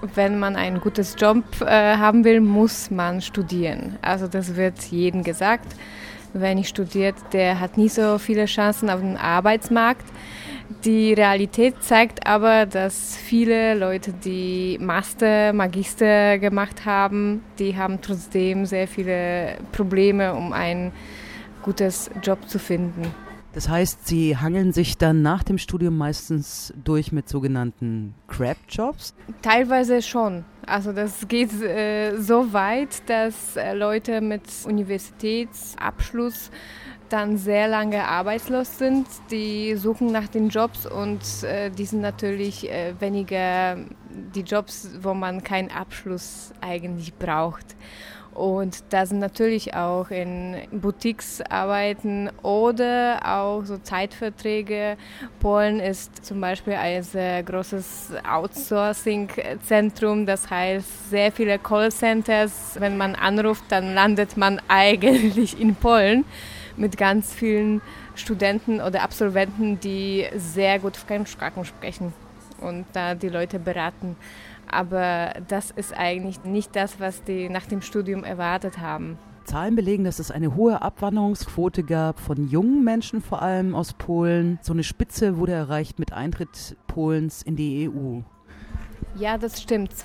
wenn man einen guten Job haben will, muss man studieren. Also das wird jedem gesagt. Wer nicht studiert, der hat nicht so viele Chancen auf dem Arbeitsmarkt. Die Realität zeigt aber, dass viele Leute, die Master, Magister gemacht haben, die haben trotzdem sehr viele Probleme, um einen gutes Job zu finden. Das heißt, Sie hangeln sich dann nach dem Studium meistens durch mit sogenannten Crap-Jobs? Teilweise schon. Also das geht so weit, dass Leute mit Universitätsabschluss dann sehr lange arbeitslos sind. Die suchen nach den Jobs und die sind natürlich weniger die Jobs, wo man keinen Abschluss eigentlich braucht. Und da sind natürlich auch in Boutiques arbeiten oder auch so Zeitverträge. Polen ist zum Beispiel ein sehr großes Outsourcing-Zentrum, das heißt sehr viele Callcenters. Wenn man anruft, dann landet man eigentlich in Polen mit ganz vielen Studenten oder Absolventen, die sehr gut Fremdsprachen sprechen und da die Leute beraten. Aber das ist eigentlich nicht das, was die nach dem Studium erwartet haben. Zahlen belegen, dass es eine hohe Abwanderungsquote gab von jungen Menschen, vor allem aus Polen. So eine Spitze wurde erreicht mit Eintritt Polens in die EU. Ja, das stimmt.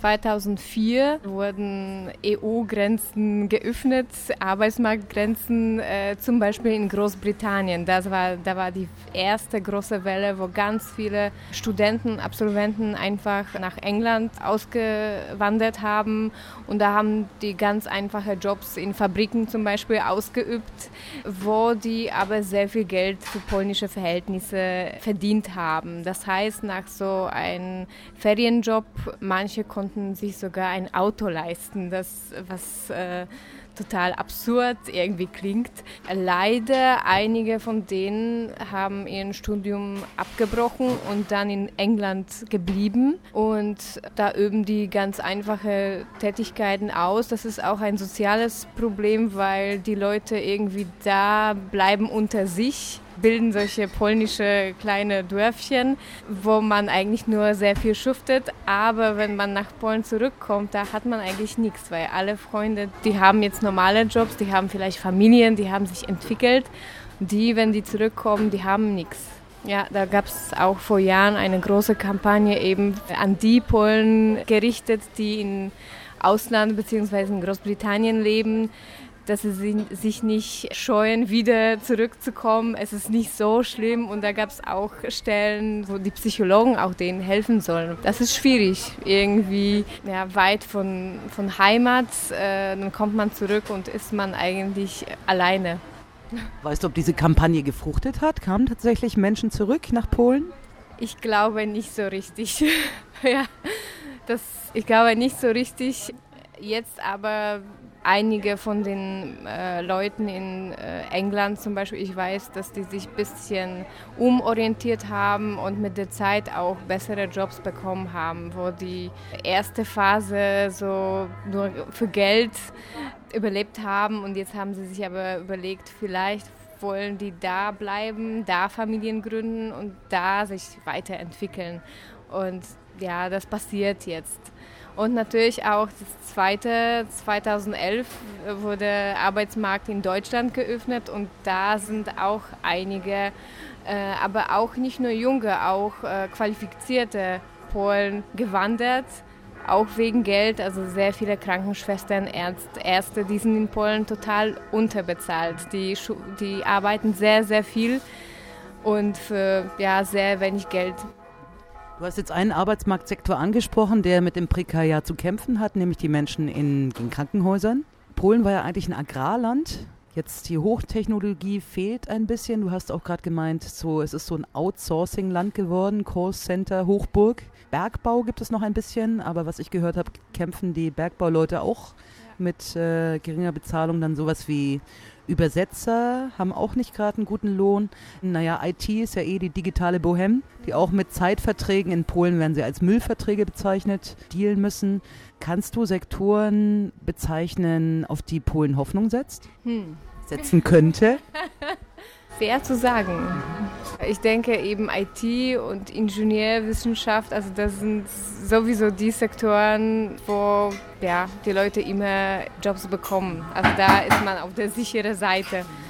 2004 wurden EU-Grenzen geöffnet, Arbeitsmarktgrenzen, zum Beispiel in Großbritannien. Da war die erste große Welle, wo ganz viele Studenten, Absolventen einfach nach England ausgewandert haben. Und da haben die ganz einfache Jobs in Fabriken zum Beispiel ausgeübt, wo die aber sehr viel Geld für polnische Verhältnisse verdient haben. Das heißt, nach so einem Ferienjob, manche konnten sich sogar ein Auto leisten, was total absurd irgendwie klingt. Leider, einige von denen haben ihr Studium abgebrochen und dann in England geblieben. Und da üben die ganz einfache Tätigkeiten aus. Das ist auch ein soziales Problem, weil die Leute irgendwie da bleiben unter sich, bilden solche polnische kleine Dörfchen, wo man eigentlich nur sehr viel schuftet. Aber wenn man nach Polen zurückkommt, da hat man eigentlich nichts, weil alle Freunde, die haben jetzt normale Jobs, die haben vielleicht Familien, die haben sich entwickelt. Die, wenn die zurückkommen, die haben nichts. Ja, da gab es auch vor Jahren eine große Kampagne eben an die Polen gerichtet, die im Ausland bzw. in Großbritannien leben, dass sie sich nicht scheuen, wieder zurückzukommen. Es ist nicht so schlimm und da gab es auch Stellen, wo die Psychologen auch denen helfen sollen. Das ist schwierig, irgendwie weit von Heimat, dann kommt man zurück und ist man eigentlich alleine. Weißt du, ob diese Kampagne gefruchtet hat? Kamen tatsächlich Menschen zurück nach Polen? Ich glaube nicht so richtig. Ja, ich glaube nicht so richtig. Jetzt aber einige von den Leuten in England zum Beispiel, ich weiß, dass die sich ein bisschen umorientiert haben und mit der Zeit auch bessere Jobs bekommen haben, wo die erste Phase so nur für Geld überlebt haben und jetzt haben sie sich aber überlegt, vielleicht wollen die da bleiben, da Familien gründen und da sich weiterentwickeln. Und ja, das passiert jetzt. Und natürlich auch das zweite, 2011 wurde der Arbeitsmarkt in Deutschland geöffnet und da sind auch einige, aber auch nicht nur junge, auch qualifizierte Polen gewandert, auch wegen Geld. Also sehr viele Krankenschwestern, Ärzte, die sind in Polen total unterbezahlt. Die arbeiten sehr, sehr viel und für sehr wenig Geld. Du hast jetzt einen Arbeitsmarktsektor angesprochen, der mit dem Prekariat zu kämpfen hat, nämlich die Menschen in den Krankenhäusern. Polen war ja eigentlich ein Agrarland. Jetzt die Hochtechnologie fehlt ein bisschen. Du hast auch gerade gemeint, es ist so ein Outsourcing-Land geworden, Callcenter, Hochburg. Bergbau gibt es noch ein bisschen, aber was ich gehört habe, kämpfen die Bergbauleute auch mit geringer Bezahlung. Dann sowas wie Übersetzer haben auch nicht gerade einen guten Lohn. Naja, IT ist ja die digitale Bohème, die auch mit Zeitverträgen, in Polen werden sie als Müllverträge bezeichnet, dealen müssen. Kannst du Sektoren bezeichnen, auf die Polen Hoffnung setzen könnte? Schwer zu sagen. Ich denke eben IT und Ingenieurwissenschaft, also das sind sowieso die Sektoren, wo die Leute immer Jobs bekommen. Also da ist man auf der sicheren Seite.